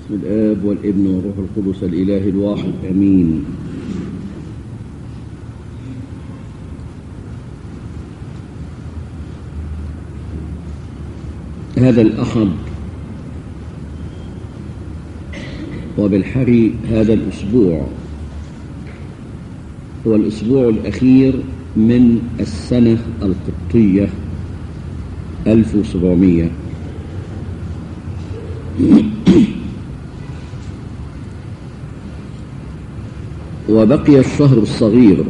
باسم الآب والابن والروح القدس الإله الواحد آمين. هذا الأحد وبالحري هذا الأسبوع هو الأسبوع الأخير من السنة القبطية 1700. وبقي الشهر الصغير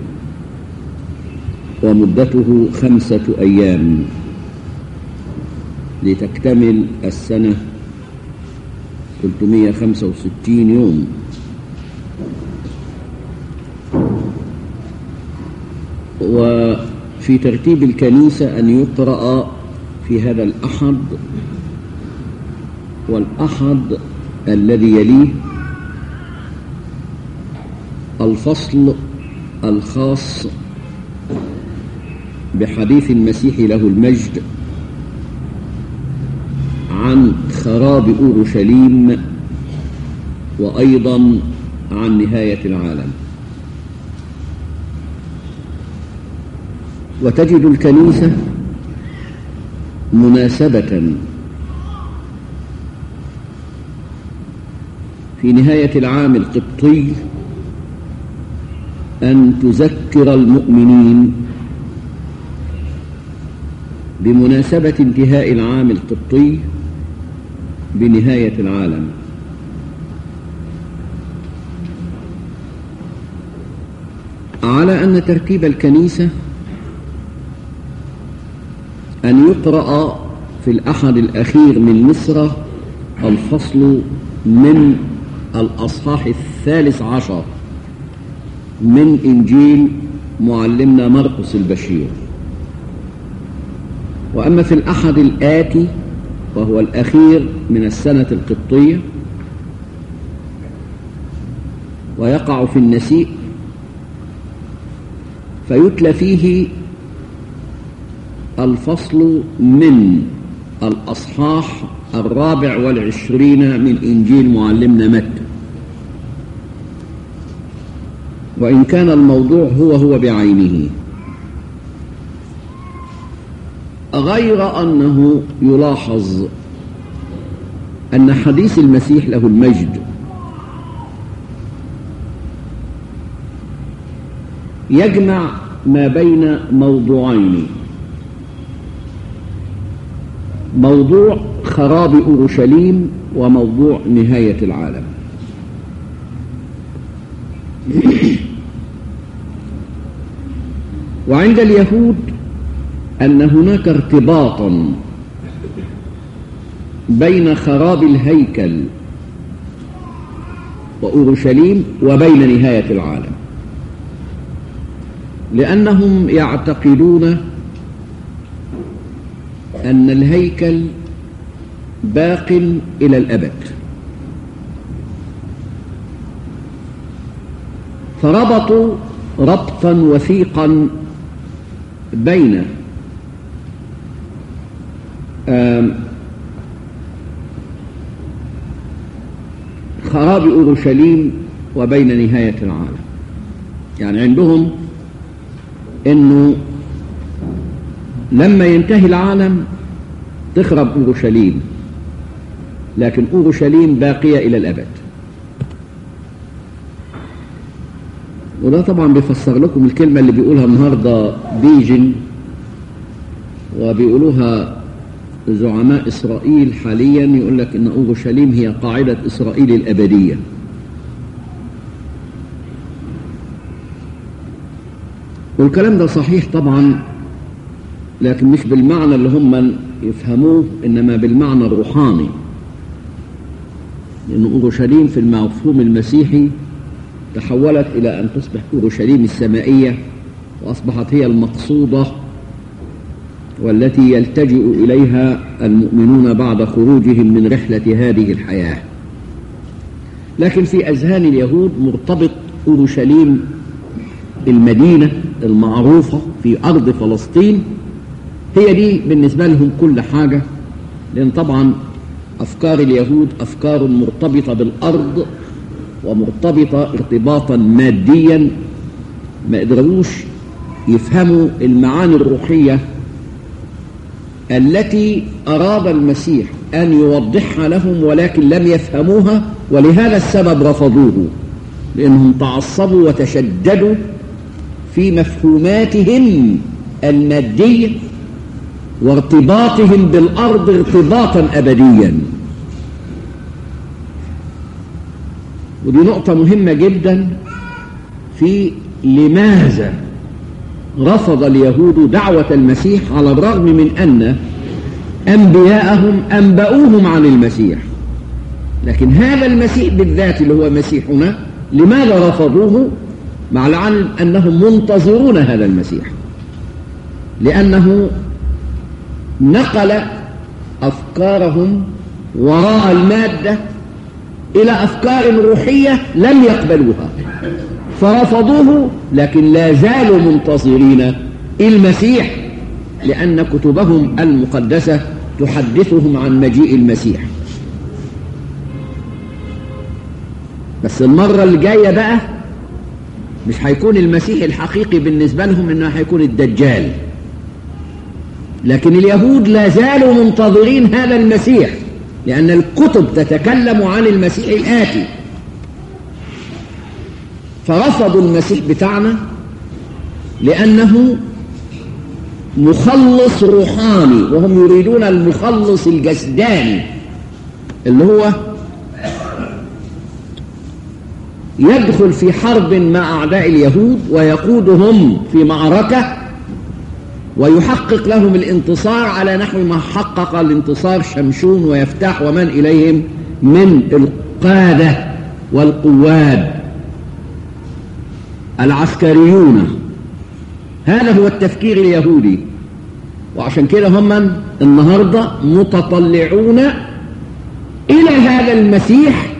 ومدته 5 أيام لتكتمل السنة 365 يوم. وفي ترتيب الكنيسة أن يقرأ في هذا الأحد والأحد الذي يليه الفصل الخاص بحديث المسيح له المجد عن خراب أورشليم وأيضا عن نهاية العالم. وتجد الكنيسة مناسبة في نهاية العام القبطي أن تذكر المؤمنين بمناسبة انتهاء العام القبطي بنهاية العالم. على أن ترتيب الكنيسة أن يقرأ في الأحد الأخير من مصر الفصل من الأصحاح 13 من إنجيل معلمنا مرقس البشير. وأما في الأحد الآتي وهو الأخير من السنة القبطية ويقع في النسيء فيتلى فيه الفصل من الأصحاح 24 من إنجيل معلمنا متى. وإن كان الموضوع هو بعينه، غير أنه يلاحظ أن حديث المسيح له المجد يجمع ما بين موضوعين: موضوع خراب أورشليم وموضوع نهاية العالم. وعند اليهود أن هناك ارتباطا بين خراب الهيكل وأورشليم وبين نهاية العالم، لأنهم يعتقدون أن الهيكل باق إلى الأبد، فربطوا ربطا وثيقا بين خراب أورشليم وبين نهاية العالم. يعني عندهم أنه لما ينتهي العالم تخرب أورشليم، لكن أورشليم باقية إلى الأبد. وده طبعا بيفسر لكم الكلمة اللي بيقولها النهاردة بيجن وبيقولوها زعماء إسرائيل حاليا، يقول لك إن أورشليم هي قاعدة إسرائيل الأبدية. والكلام ده صحيح طبعا، لكن مش بالمعنى اللي هم يفهموه، إنما بالمعنى الروحاني، لأن أورشليم في المفهوم المسيحي تحولت إلى أن تصبح أورشليم السمائية، وأصبحت هي المقصودة والتي يلتجئ إليها المؤمنون بعد خروجهم من رحلة هذه الحياة. لكن في أذهان اليهود مرتبط أورشليم المدينة المعروفة في أرض فلسطين هي دي بالنسبة لهم كل حاجة، لأن طبعا أفكار اليهود أفكار مرتبطة بالأرض ومرتبطة ارتباطا ماديا، ما قدروش يفهموا المعاني الروحية التي أراد المسيح أن يوضحها لهم، ولكن لم يفهموها، ولهذا السبب رفضوه، لأنهم تعصبوا وتشددوا في مفهوماتهم المادية وارتباطهم بالأرض ارتباطا أبديا. ودي نقطة مهمة جدا في لماذا رفض اليهود دعوة المسيح على الرغم من أن أنبياءهم أنبأوهم عن المسيح. لكن هذا المسيح بالذات اللي هو مسيحنا لماذا رفضوه مع العلم أنهم منتظرون هذا المسيح؟ لأنه نقل أفكارهم وراء المادة إلى أفكار روحية لم يقبلوها فرفضوه، لكن لا زالوا منتظرين المسيح، لأن كتبهم المقدسة تحدثهم عن مجيء المسيح. بس المرة الجاية بقى مش هيكون المسيح الحقيقي بالنسبة لهم، إنه هيكون الدجال، لكن اليهود لا زالوا منتظرين هذا المسيح، لأن الكتب تتكلم عن المسيح الآتي. فرفضوا المسيح بتاعنا لأنه مخلص روحاني، وهم يريدون المخلص الجسداني اللي هو يدخل في حرب مع أعداء اليهود ويقودهم في معركة ويحقق لهم الانتصار على نحو ما حقق الانتصار شمشون ويفتح ومن إليهم من القادة والقواد العسكريون. هذا هو التفكير اليهودي، وعشان كده هم النهاردة متطلعون إلى هذا المسيح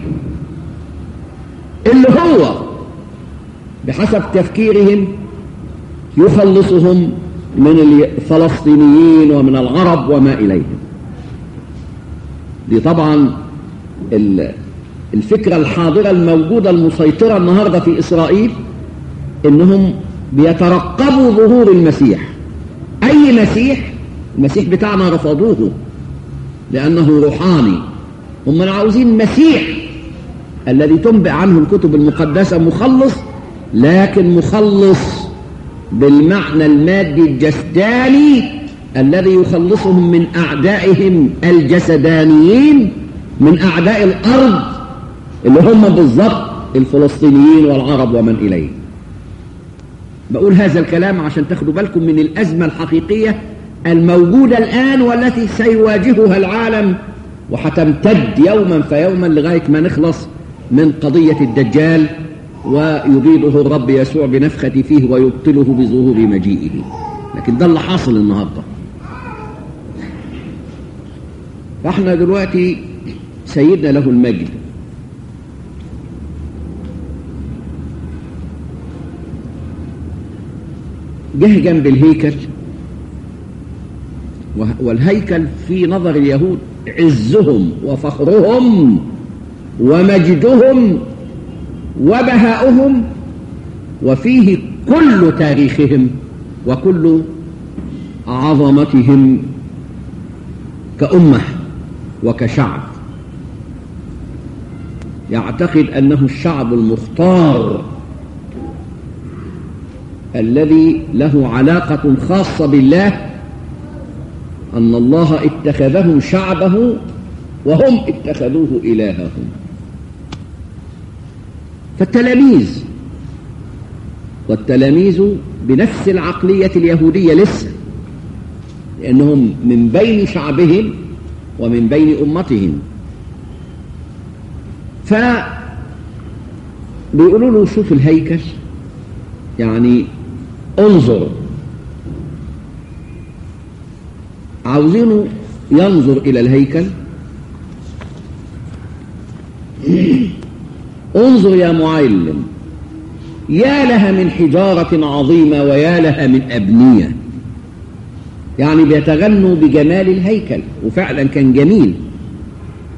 اللي هو بحسب تفكيرهم يخلصهم من الفلسطينيين ومن العرب وما إليهم. دي طبعا الفكرة الحاضرة الموجودة المسيطرة النهاردة في إسرائيل، إنهم بيترقبوا ظهور المسيح. أي مسيح؟ المسيح بتاعنا رفضوه لأنه روحاني. هم عاوزين مسيح الذي تنبئ عنه الكتب المقدسة مخلص، لكن مخلص بالمعنى المادي الجسداني الذي يخلصهم من أعدائهم الجسدانيين، من أعداء الأرض اللي هم بالضبط الفلسطينيين والعرب ومن إليه. بقول هذا الكلام عشان تاخدوا بالكم من الأزمة الحقيقية الموجودة الآن والتي سيواجهها العالم، وحتمتد يوما فيوما لغاية ما نخلص من قضية الدجال ويبيده الرب يسوع بنفخة فيه ويبطله بظهور مجيئه. لكن ده اللي حاصل النهاردة. فاحنا دلوقتي سيدنا له المجد جه جنب الهيكل، والهيكل في نظر اليهود عزهم وفخرهم ومجدهم وبهاؤهم، وفيه كل تاريخهم وكل عظمتهم كأمة وكشعب. يعتقد أنه الشعب المختار الذي له علاقة خاصة بالله، أن الله اتخذهم شعبه وهم اتخذوه إلههم. فالتلاميذ والتلاميذ بنفس العقلية اليهودية لسه، لأنهم من بين شعبهم ومن بين أمتهم. فبيقولوا له شوف الهيكل، يعني انظر، عاوزينه ينظر إلى الهيكل. انظر يا معلم، يا لها من حجارة عظيمة ويا لها من أبنية. يعني بيتغنوا بجمال الهيكل، وفعلا كان جميل.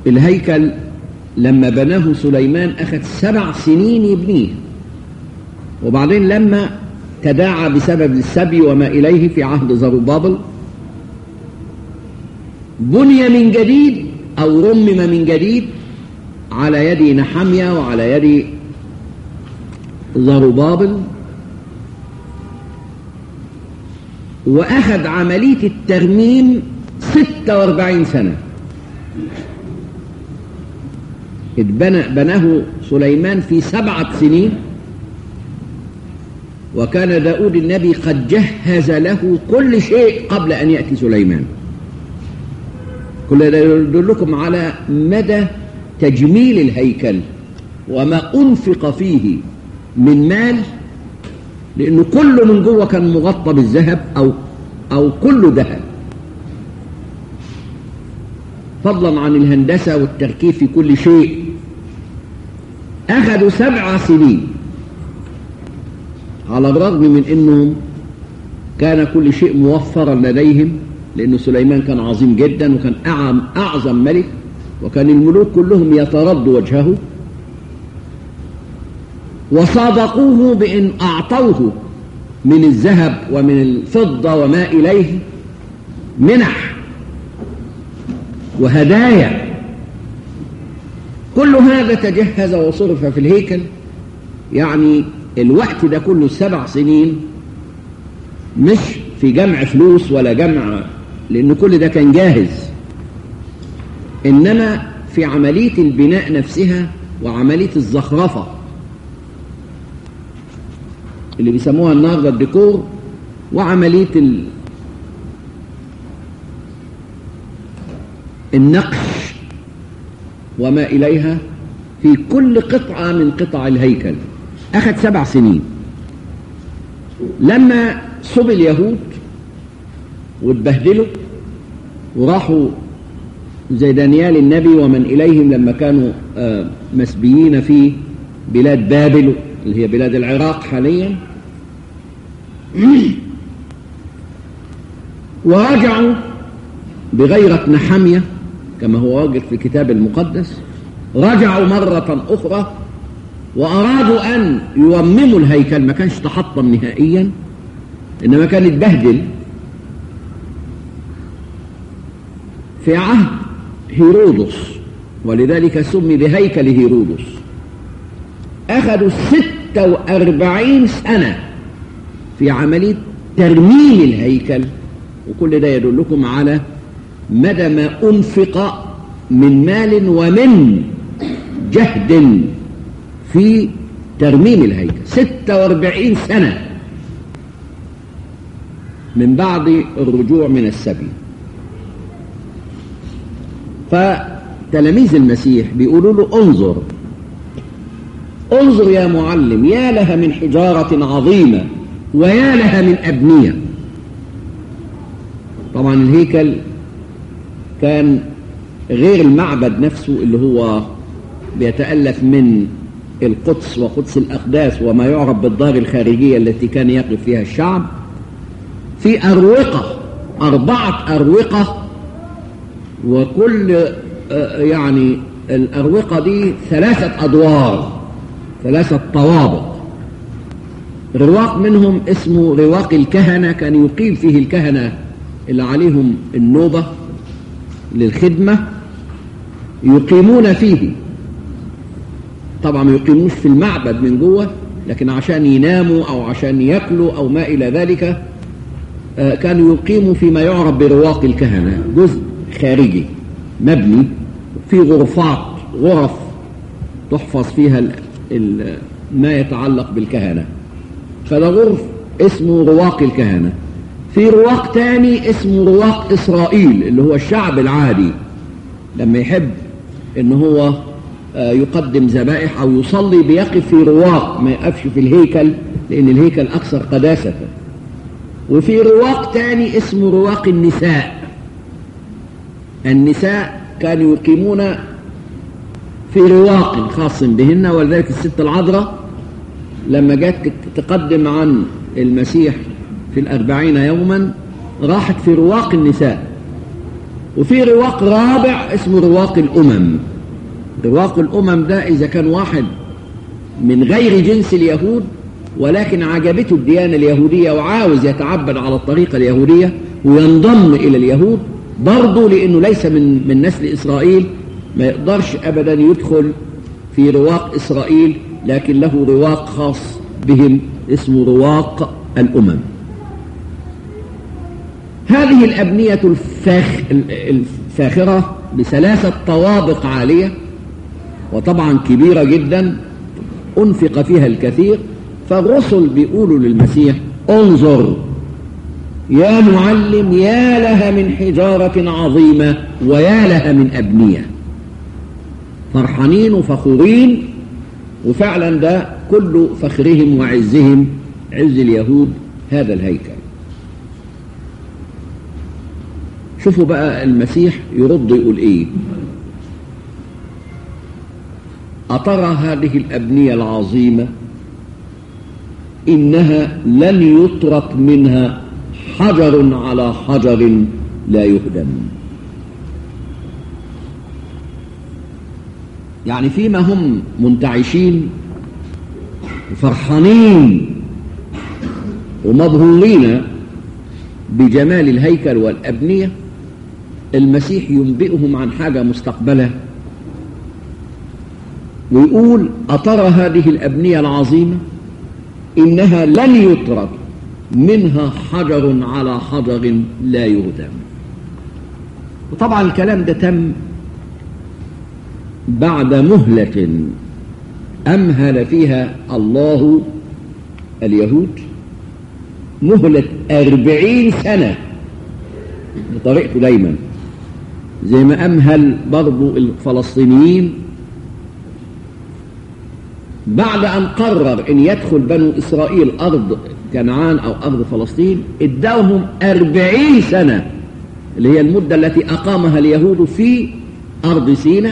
الهيكل لما بناه سليمان أخذ 7 سنين يبنيه، وبعدين لما تداعى بسبب السبي وما إليه في عهد زربابل بني من جديد أو رمم من جديد على يد نحمية وعلى يد زربابل، وأخذ عملية الترميم 46 سنة. بناه سليمان في 7 سنين، وكان داود النبي قد جهز له كل شيء قبل أن يأتي سليمان. كل ده يدلكم على مدى تجميل الهيكل وما أنفق فيه من مال، لأنه كله من جوه كان مغطى بالذهب أو كله ذهب، فضلا عن الهندسة والتركيب في كل شيء. أخذوا 7 سنين على الرغم من أنهم كان كل شيء موفرا لديهم، لأن سليمان كان عظيم جدا وكان أعظم ملك، وكان الملوك كلهم يترد وجهه، وصادقوه بأن أعطوه من الذهب ومن الفضة وما إليه منح وهدايا. كل هذا تجهز وصرف في الهيكل. يعني الوقت ده كله 7 سنين مش في جمع فلوس ولا جمع، لأن كل ده كان جاهز، إنما في عملية البناء نفسها وعملية الزخرفة اللي بيسموها النهارده الديكور، وعملية النقش وما إليها في كل قطعة من قطع الهيكل. أخذ 7 سنين. لما سبي اليهود واتبهدلوا وراحوا زي دانيال النبي ومن إليهم لما كانوا مسبيين في بلاد بابل اللي هي بلاد العراق حاليا، ورجعوا بغيرة نحمية كما هو واجد في الكتاب المقدس، رجعوا مرة أخرى وأرادوا أن يرمموا الهيكل. ما كانش تحطم نهائيا، إنما كان اتبهدل في عهد هيرودس، ولذلك سمي بهيكل هيرودس. أخذوا 46 سنة في عملية ترميم الهيكل، وكل ده يدلكم على مدى ما أنفق من مال ومن جهد في ترميم الهيكل. 46 سنة من بعد الرجوع من السبي. فتلاميذ المسيح بيقولوا له انظر يا معلم، يا لها من حجارة عظيمة ويا لها من أبنية. طبعا الهيكل كان غير المعبد نفسه اللي هو بيتألف من القدس وقدس الأقداس وما يعرف بالدار الخارجية التي كان يقف فيها الشعب، في أروقة، 4 أروقة، وكل يعني الأروقة دي 3 أدوار، 3 طوابق. رواق منهم اسمه رواق الكهنة، كان يقيم فيه الكهنة اللي عليهم النوبة للخدمة، يقيمون فيه. طبعا ما يقيموش في المعبد من جوه، لكن عشان يناموا أو عشان يأكلوا أو ما إلى ذلك كانوا يقيموا فيما يعرف برواق الكهنة، جزء خارجي مبني في غرف تحفظ فيها ما يتعلق بالكهنة، فده غرف اسمه رواق الكهنة. في رواق تاني اسمه رواق إسرائيل اللي هو الشعب العادي، لما يحب إن هو يقدم ذبائح أو يصلي بيقف في رواق، ما يقفش في الهيكل لأن الهيكل أكثر قداسة. وفي رواق تاني اسمه رواق النساء كانوا يقيمون في رواق خاص بهن، ولذلك الست العذراء لما جت تقدم عن المسيح في 40 يوما راحت في رواق النساء، وفي رواق رابع اسمه رواق الأمم. رواق الأمم ده إذا كان واحد من غير جنس اليهود ولكن عجبته الديانة اليهودية وعاوز يتعبد على الطريقة اليهودية وينضم إلى اليهود برضه لأنه ليس من نسل إسرائيل ما يقدرش أبدا يدخل في رواق إسرائيل، لكن له رواق خاص بهم اسمه رواق الأمم. هذه الأبنية الفاخرة ب3 طوابق عالية وطبعا كبيرة جدا أنفق فيها الكثير، فالرسل بيقولوا للمسيح انظر يا معلم، يا لها من حجارة عظيمة ويا لها من أبنية. فرحانين وفخورين، وفعلا ده كل فخرهم وعزهم، عز اليهود، هذا الهيكل. شوفوا بقى المسيح يرد يقول ايه: أترى هذه الأبنية العظيمة إنها لن يترك منها حجر على حجر لا يهدم. يعني فيما هم منتعشين وفرحانين ومبهورين بجمال الهيكل والأبنية، المسيح ينبئهم عن حاجة مستقبلة ويقول: أترى هذه الأبنية العظيمة إنها لن يترك منها حجر على حجر لا يهدم. وطبعا الكلام ده تم بعد مهلة أمهل فيها الله اليهود، مهلة 40 سنة بطريقته دايما، زي ما أمهل برضو الفلسطينيين بعد أن قرر أن يدخل بنو إسرائيل أرض كنعان أو أرض فلسطين، اداهم 40 سنة اللي هي المدة التي أقامها اليهود في أرض سيناء،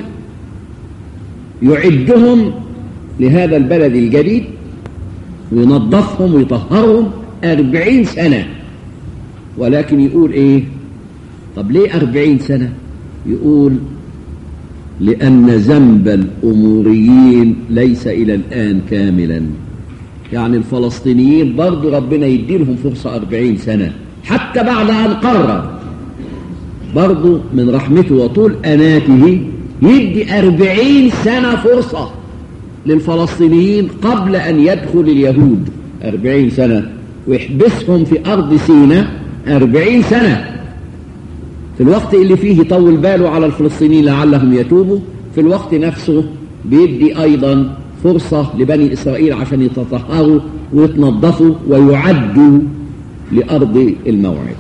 يعدهم لهذا البلد الجديد وينظفهم ويطهرهم 40 سنة. ولكن يقول إيه؟ طب ليه 40 سنة؟ يقول: لأن ذنب الأموريين ليس إلى الآن كاملا. يعني الفلسطينيين برضو ربنا يديلهم فرصة 40 سنة حتى بعد أن قرر، برضو من رحمته وطول أناته يدي 40 سنة فرصة للفلسطينيين قبل أن يدخل اليهود. 40 سنة ويحبسهم في أرض سيناء 40 سنة، في الوقت اللي فيه يطول باله على الفلسطينيين لعلهم يتوبوا، في الوقت نفسه بيدي أيضا فرصة لبني إسرائيل عشان يتطهروا ويتنظفوا ويعدوا لأرض الموعد.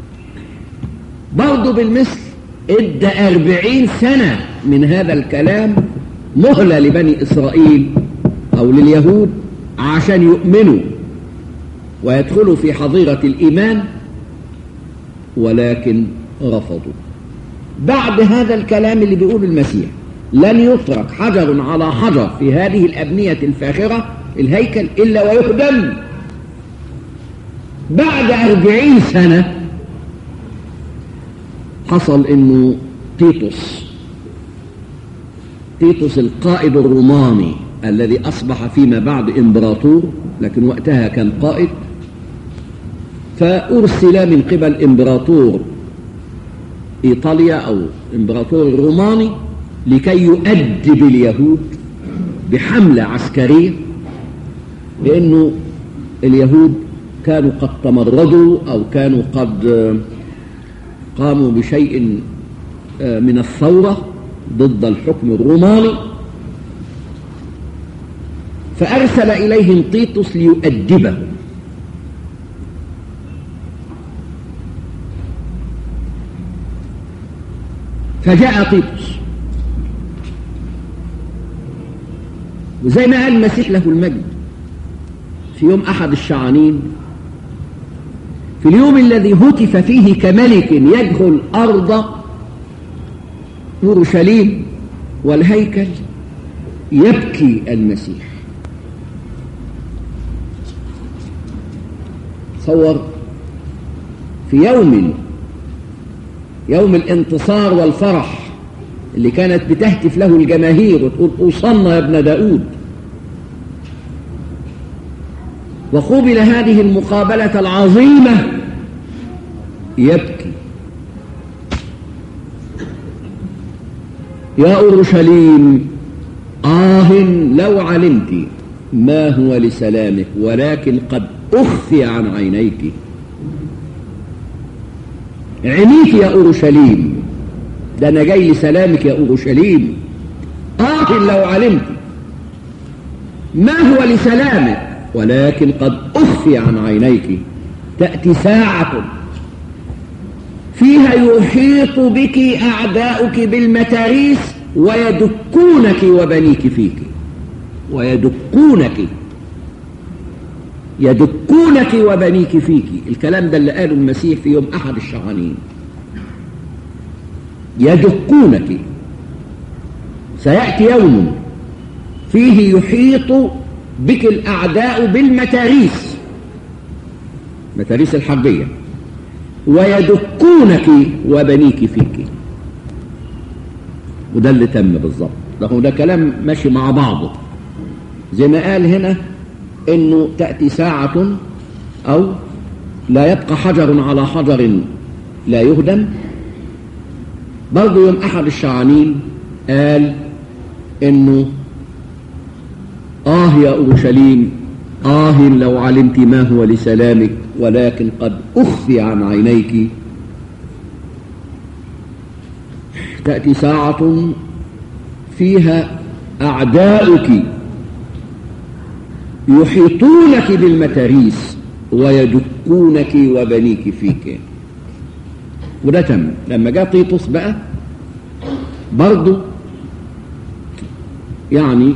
برضو بالمثل ادى 40 سنة من هذا الكلام مهلة لبني إسرائيل أو لليهود عشان يؤمنوا ويدخلوا في حظيرة الإيمان، ولكن رفضوا. بعد هذا الكلام اللي بيقول المسيح لن يترك حجر على حجر في هذه الأبنية الفاخرة الهيكل إلا ويهدم، بعد 40 سنة حصل إنه تيتوس القائد الروماني الذي أصبح فيما بعد إمبراطور، لكن وقتها كان قائد، فأرسل من قبل إمبراطور إيطاليا أو إمبراطور الروماني لكي يؤدب اليهود بحملة عسكرية، لأنه اليهود كانوا قد تمردوا أو كانوا قد قاموا بشيء من الثورة ضد الحكم الروماني، فأرسل إليهم تيتوس ليؤدبهم. فجاء تيتوس، وزي ما قال المسيح له المجد في يوم أحد الشعانين، في اليوم الذي هتف فيه كملك يدخل أرض أورشليم والهيكل، يبكي المسيح. تصور في يوم يوم الانتصار والفرح اللي كانت بتهتف له الجماهير وتقول أوصلنا يا ابن داود. وقبل هذه المقابلة العظيمة يبكي: يا أورشليم لو علمت ما هو لسلامك ولكن قد أخفي عن عينيك. عينيك يا أورشليم، ده أنا جاي لسلامك يا أورشليم. لو علمت ما هو لسلامك ولكن قد أخفي عن عينيك. تأتي ساعة فيها يحيط بك أعداؤك بالمتاريس ويدكونك وبنيك فيك. يدكونك وبنيك فيك. الكلام ده اللي قاله المسيح في يوم أحد الشعانين. يدكونك. سيأتي يوم فيه يحيط بك الأعداء بالمتاريس، متاريس الحربية، ويدكونك وبنيك فيك. وده اللي تم بالظبط. ده كلام ماشي مع بعضه، زي ما قال هنا انه تأتي ساعة او لا يبقى حجر على حجر لا يهدم. برضو يوم احد الشعانين قال انه يا أورشليم لو علمت ما هو لسلامك ولكن قد أخفي عن عينيك. تأتي ساعة فيها أعداؤك يحيطونك بالمتاريس ويدكونك وبنيك فيك. وده تم لما جاء طيطس بقى برضو يعني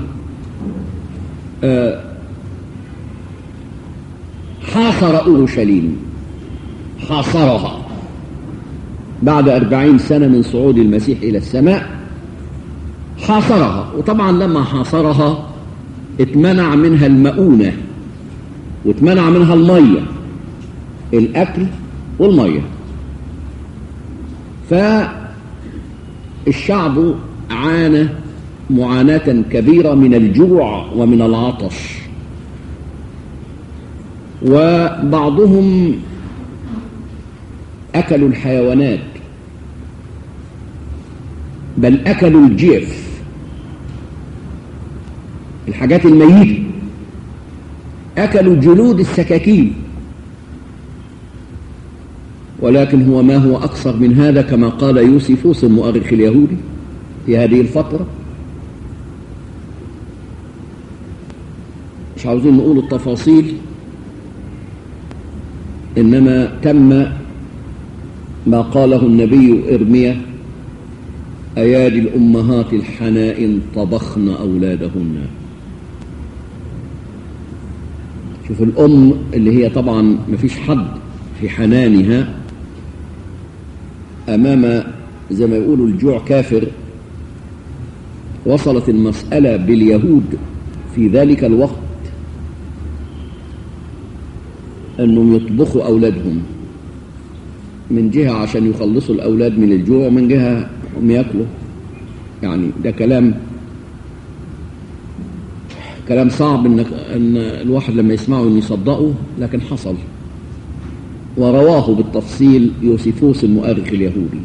حاصر أورشليم، حاصرها بعد 40 سنة من صعود المسيح إلى السماء. حاصرها، وطبعا لما حاصرها اتمنع منها المؤونة واتمنع منها المية، الأكل والمية. فالشعب عانى معاناة كبيرة من الجوع ومن العطش، وبعضهم أكلوا الحيوانات، بل أكلوا الجيف، الحاجات الميتة، أكلوا جلود السكاكين. ولكن هو ما هو أكثر من هذا، كما قال يوسيفوس المؤرخ اليهودي في هذه الفترة. مش عاوزين نقول التفاصيل، إنما تم ما قاله النبي إرميا: أيادي الأمهات الحنائن طبخن أولادهن. شوف الأم اللي هي طبعا مفيش حد في حنانها أمام زي ما يقولوا الجوع كافر. وصلت المسألة باليهود في ذلك الوقت أنهم يطبخوا أولادهم، من جهة عشان يخلصوا الأولاد من الجوع، ومن جهة هم يأكلوا. يعني ده كلام صعب أن الواحد لما يسمعه أن يصدقه، لكن حصل، ورواه بالتفصيل يوسيفوس المؤرخ اليهودي.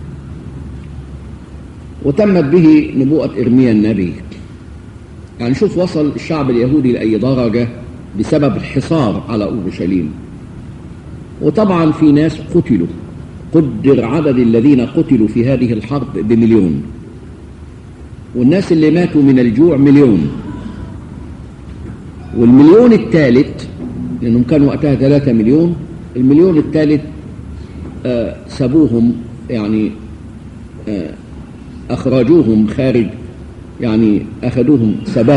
وتمت به نبوءة إرميا النبي. يعني شوف وصل الشعب اليهودي لأي درجة بسبب الحصار على أورشليم. وطبعا في ناس قتلوا، قدر عدد الذين قتلوا في هذه الحرب ب1,000,000، والناس اللي ماتوا من الجوع 1,000,000. والمليون الثالث، لأنهم كانوا وقتها 3 مليون، المليون الثالث سابوهم، يعني أخرجوهم خارج، يعني أخذوهم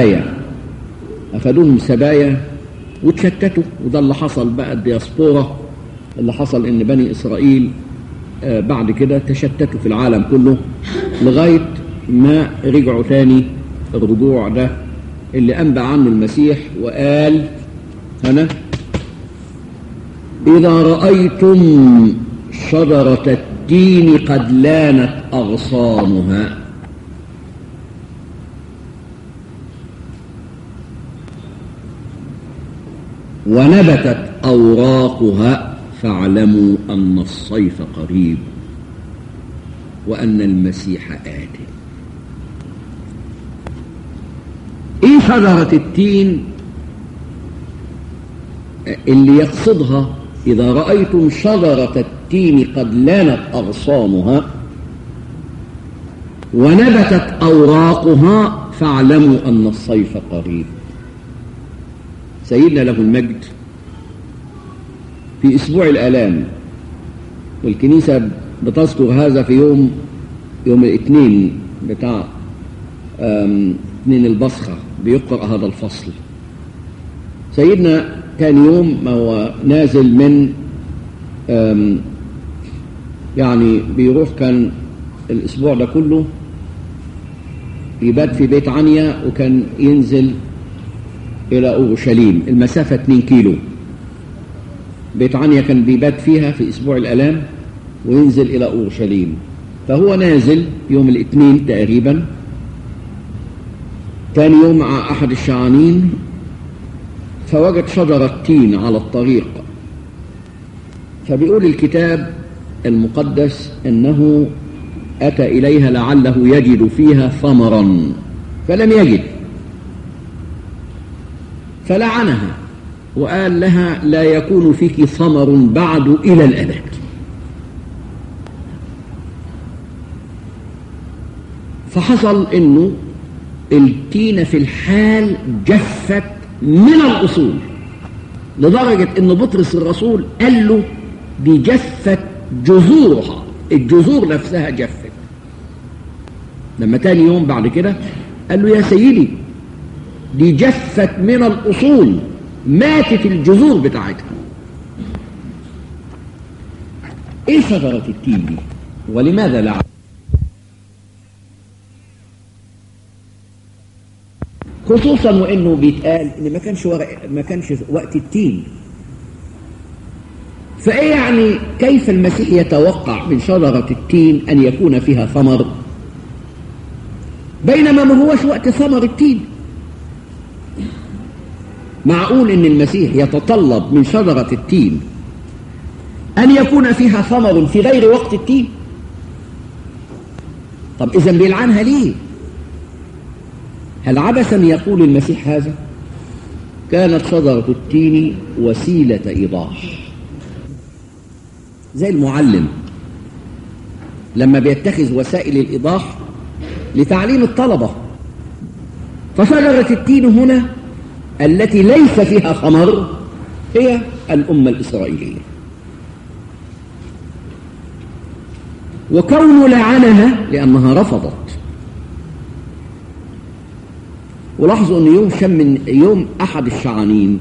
سبايا وتشتتوا. وده اللي حصل بقى، الدياسبورا اللي حصل، إن بني إسرائيل بعد كده تشتتوا في العالم كله لغاية ما رجعوا تاني. الرجوع ده اللي أنبأ عنه المسيح وقال هنا: إذا رأيتم شجرة التين قد لانت أغصانها ونبتت أوراقها فاعلموا أن الصيف قريب وأن المسيح آت. إيه شجرة التين اللي يقصدها؟ إذا رأيتم شجرة التين قد لانت أغصانها ونبتت أوراقها فاعلموا أن الصيف قريب. سيدنا له المجد في أسبوع الآلام، والكنيسة بتذكر هذا في يوم الاثنين بتاع اثنين البصخة بيقرأ هذا الفصل. سيدنا كان يوم ما هو نازل من يعني بيروح، كان الأسبوع ده كله يبات في بيت عنيا، وكان ينزل إلى أورشليم، المسافة 2 كيلو. بيت عنيا كان بيبات فيها في أسبوع الآلام وينزل إلى أورشليم. فهو نازل يوم الاثنين تقريبا، ثاني يوم مع أحد الشعانين، فوجد شجرة تين على الطريق. فبيقول الكتاب المقدس أنه أتى إليها لعله يجد فيها ثمرا، فلم يجد، فلعنها وقال لها لا يكون فيك ثمر بعد إلى الأبد. فحصل إنه التين في الحال جفت من الأصول، لدرجة إن بطرس الرسول قال له دي جفت جذورها، الجذور نفسها جفت. لما تاني يوم بعد كده قال له يا سيدي دي جفت من الأصول، ماتت الجذور بتاعتها. ايه شجرة التين دي ولماذا لعن؟ خصوصا وانه بيتقال ان ما كانش وقت التين. فايه يعني كيف المسيح يتوقع من شجرة التين ان يكون فيها ثمر بينما ما هوش وقت ثمر التين؟ معقول ان المسيح يتطلب من شجرة التين ان يكون فيها ثمر في غير وقت التين؟ طب اذا بيلعنها ليه؟ هل عبثا يقول المسيح هذا؟ كانت شجرة التين وسيلة إيضاح، زي المعلم لما بيتخذ وسائل الإيضاح لتعليم الطلبة. فشجرة التين هنا التي ليس فيها ثمر هي الأمة الإسرائيلية، وكون لعنها لأنها رفضت. ولاحظوا أن يوم أحد الشعانين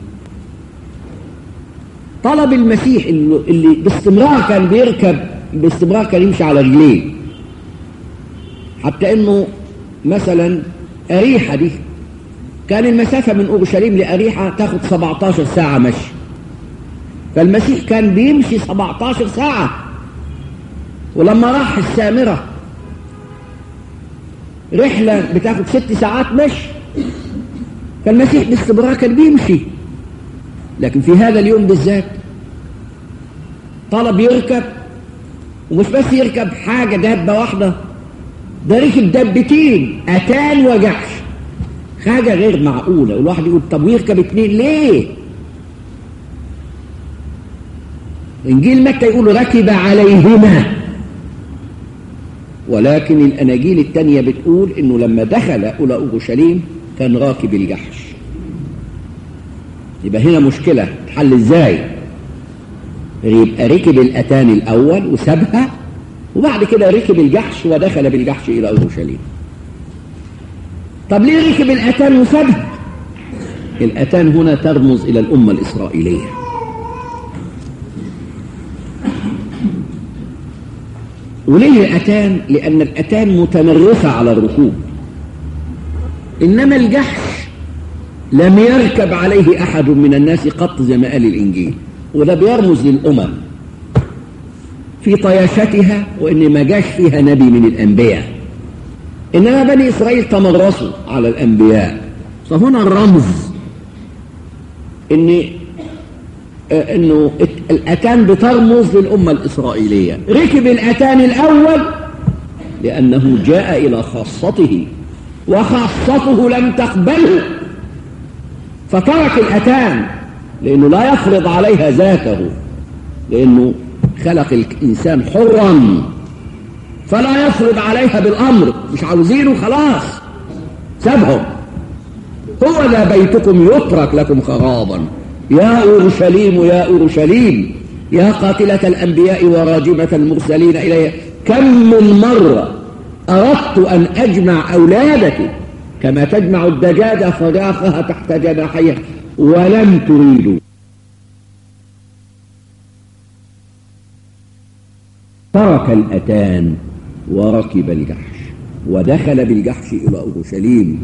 طلب المسيح اللي باستمرار كان يمشي على رجليه، حتى أنه مثلا أريحة دي كان المسافة من أورشليم لأريحة تاخد 17 ساعة مشي، فالمسيح كان بيمشي 17 ساعة. ولما راح السامرة رحلة بتاخد 6 ساعات مشي، فالمسيح باستمرار كان بيمشي. لكن في هذا اليوم بالذات طلب يركب، ومش بس يركب حاجة دابة واحدة، ده ركب دابتين، أتان وجحش، حاجة غير معقولة. والواحد يقول طب ويركب 2 ليه؟ إنجيل متى يقول ركب عليهما، ولكن الأناجيل التانية بتقول إنه لما دخل إلى أورشليم كان راكب الجحش. يبقى هنا مشكلة تحل إزاي؟ يبقى ركب الأتان الأول وسابها، وبعد كده ركب الجحش ودخل بالجحش إلى أورشليم. طب ليه ركب الأتان وسابها؟ الأتان هنا ترمز إلى الأمة الإسرائيلية. وليه الأتان؟ لأن الأتان متمرسة على الركوب، إنما الجحش لم يركب عليه أحد من الناس قط زي ما قال الإنجيل، وده بيرمز للأمم. في طياشتها وإن ما جاش فيها نبي من الأنبياء، إنما بني إسرائيل تمرسوا على الأنبياء. فهنا الرمز إنه الأتان بترمز للأمة الإسرائيلية. ركب الأتان الأول لأنه جاء إلى خاصته وخاصته لم تقبله، فترك الأتان لأنه لا يفرض عليها ذاته، لأنه خلق الإنسان حرا فلا يفرض عليها بالأمر. مش عاوزينه خلاص سابهم. هو ذا بيتكم يترك لكم خرابا يا أورشليم يا أورشليم يا قاتلة الأنبياء وراجمة المرسلين إليها كم من مرة أردت أن أجمع أولادك كما تجمع الدجاجة فراخها تحت جناحيها ولم تريدوا. ترك الأتان وركب الجحش ودخل بالجحش إلى أورشليم،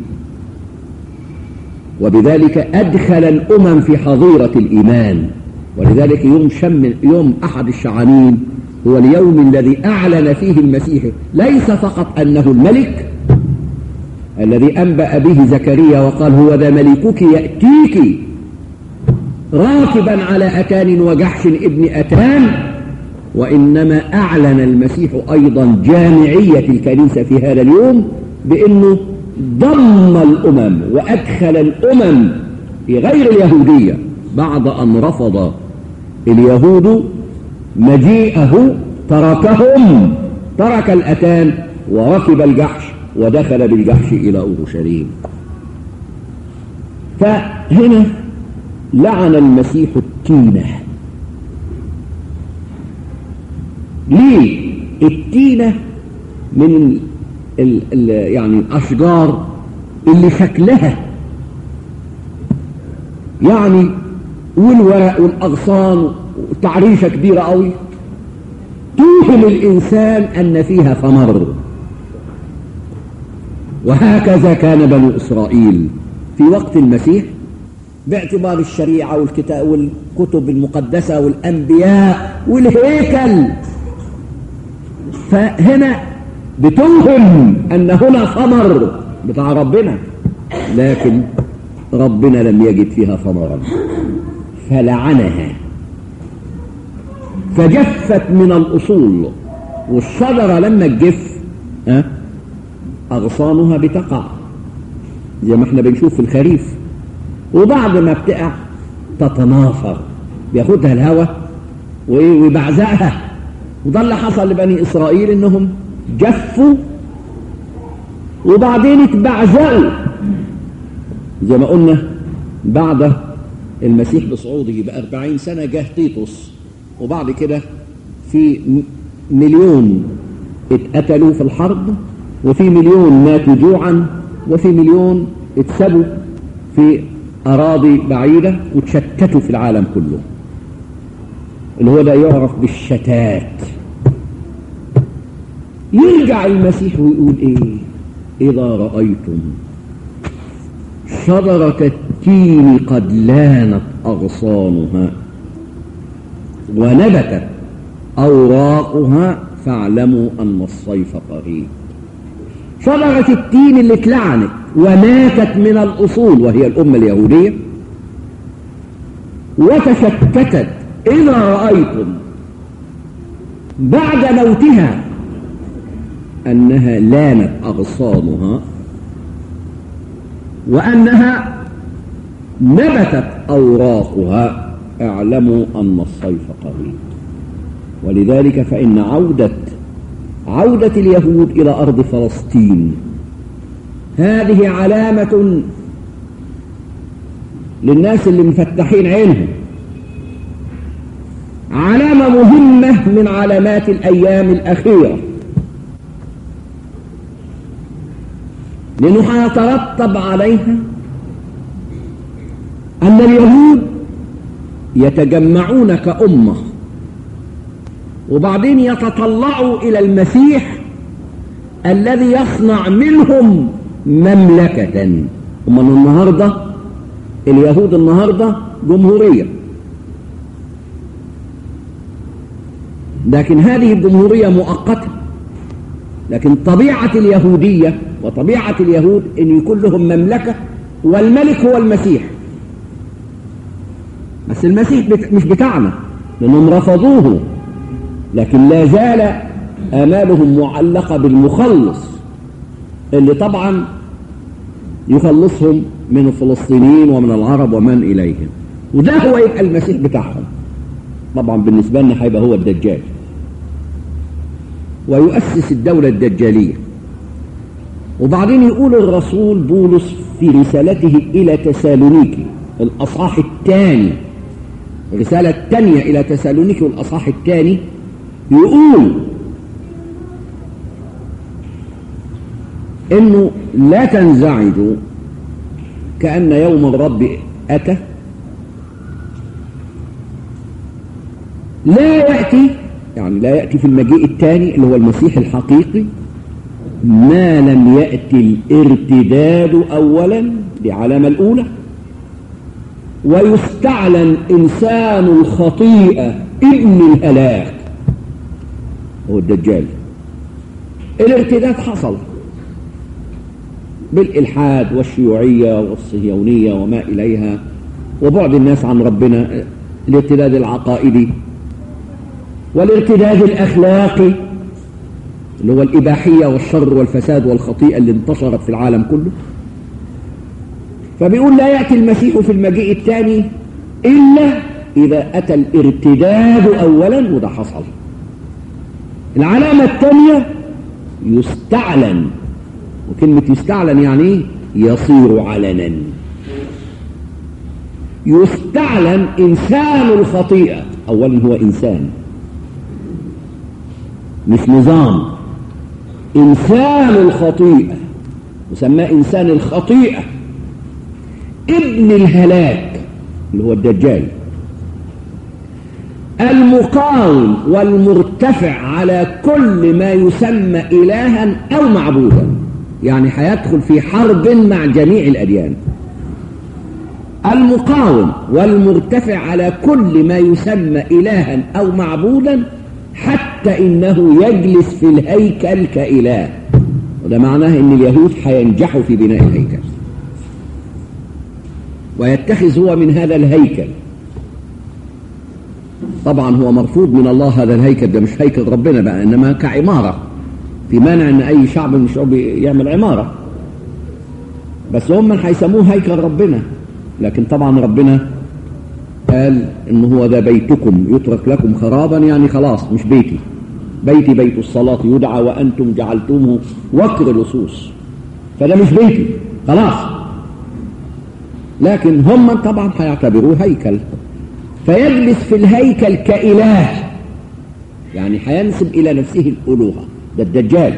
وبذلك أدخل الأمم في حظيرة الإيمان. ولذلك يوم أحد الشعانين هو اليوم الذي أعلن فيه المسيح ليس فقط أنه الملك الذي أنبأ به زكريا وقال هو ذا ملكك يأتيك راكبا على أتان وجحش ابن أتان، وإنما أعلن المسيح أيضا جامعية الكنيسة في هذا اليوم بأنه ضم الأمم وأدخل الأمم في غير اليهودية بعد أن رفض اليهود مجيئه. تركهم، ترك الأتان وركب الجحش ودخل بالجحش إلى أورشليم. فهنا لعن المسيح التينة. ليه؟ التينة من يعني الأشجار اللي شكلها يعني والورق والأغصان وتعريشة كبيرة قوي توهم الإنسان أن فيها ثمر. وهكذا كان بنو إسرائيل في وقت المسيح باعتبار الشريعة والكتاب والكتب المقدسة والأنبياء والهيكل. فهنا بتوهم أن هنا ثمر بتاع ربنا، لكن ربنا لم يجد فيها ثمرا فلعنها فجفت من الأصول. والشجرة لما تجف أغصانها بتقع زي ما احنا بنشوف في الخريف، وبعد ما بتقع تتناثر بياخدها الهواء ويبعزقها. وده اللي حصل لبني إسرائيل، إنهم جفوا وبعدين اتبعزقوا زي ما قلنا. بعد المسيح بصعوده ب40 سنة جه تيتوس، وبعد كده في 1,000,000 اتقتلوا في الحرب، وفي 1,000,000 ماتوا جوعا، وفي 1,000,000 اتسبوا في أراضي بعيدة وتشتتوا في العالم كله، اللي هو ده يعرف بالشتات. يرجع المسيح ويقول ايه؟ إذا رأيتم شجرة التين قد لانت أغصانها ونبتت أوراقها فاعلموا أن الصيف قريب. شجرة التين اللي اتلعنت وماتت من الأصول وهي الأمة اليهودية وتشتتت، إذا رأيتم بعد موتها أنها لانت أغصانها وأنها نبتت أوراقها اعلموا أن الصيف قريب. ولذلك فإن عودة اليهود إلى أرض فلسطين هذه علامة للناس اللي مفتحين عينهم، علامة مهمة من علامات الأيام الأخيرة، لأنه هيترتب عليها أن اليهود يتجمعون كأمة وبعدين يتطلعوا إلى المسيح الذي يصنع منهم مملكة. ومن النهاردة اليهود النهاردة جمهورية، لكن هذه الجمهورية مؤقتة. لكن طبيعة اليهودية وطبيعة اليهود أن يكون لهم مملكة والملك هو المسيح. بس المسيح مش بتاعنا لأنهم رفضوه، لكن لا زال آمالهم معلقة بالمخلص اللي طبعا يخلصهم من الفلسطينيين ومن العرب ومن إليهم، وده هو يبقى المسيح بتاعهم. طبعا بالنسبة لنا هيبقى هو الدجال، ويؤسس الدولة الدجالية. وبعدين يقول الرسول بولس في رسالته إلى تسالونيكي الأصحاح الثاني، الرسالة الثانية إلى تسالونيكي والأصحاح الثاني، يقول إنه لا تنزعجوا كأن يوم الرب أتى، لا يأتي، يعني لا يأتي في المجيء الثاني اللي هو المسيح الحقيقي، ما لم يأتي الارتداد أولا، دي علامة الأولى، ويستعلن إنسان الخطيئة ابن الهلاك هو الدجال. الارتداد حصل بالإلحاد والشيوعية والصهيونية وما إليها وبعد الناس عن ربنا، الارتداد العقائدي والارتداد الأخلاقي اللي هو الإباحية والشر والفساد والخطيئة اللي انتشرت في العالم كله. فبيقول لا يأتي المسيح في المجيء الثاني إلا إذا أتى الارتداد أولا، وده حصل. العلامة الثانية يستعلن، وكلمة يستعلن يعني يصير علنا. يستعلن إنسان الخطيئة، أولا هو إنسان مش نظام، إنسان الخطيئة، وسماه إنسان الخطيئة ابن الهلاك اللي هو الدجال، المقاوم والمرتفع على كل ما يسمى إلها أو معبودا، يعني هيدخل في حرب مع جميع الأديان. المقاوم والمرتفع على كل ما يسمى إلها أو معبودا، حتى إنه يجلس في الهيكل كإله، وده معناه إن اليهود هينجحوا في بناء الهيكل، ويتخذ هو من هذا الهيكل. طبعا هو مرفوض من الله هذا الهيكل، ده مش هيكل ربنا بقى، إنما كعمارة، في مانع إن أي شعب من الشعوب يعمل عمارة، بس هم هيسموه هيكل ربنا. لكن طبعا ربنا قال إن هو ذا بيتكم يترك لكم خرابا، يعني خلاص مش بيتي، بيتي بيت الصلاة يدعى وأنتم جعلتموه وكر لصوص، فده مش بيتي خلاص. لكن هم طبعا هيعتبروه هيكل، فيجلس في الهيكل كإله، يعني هينسب إلى نفسه الألوهة، ده الدجال.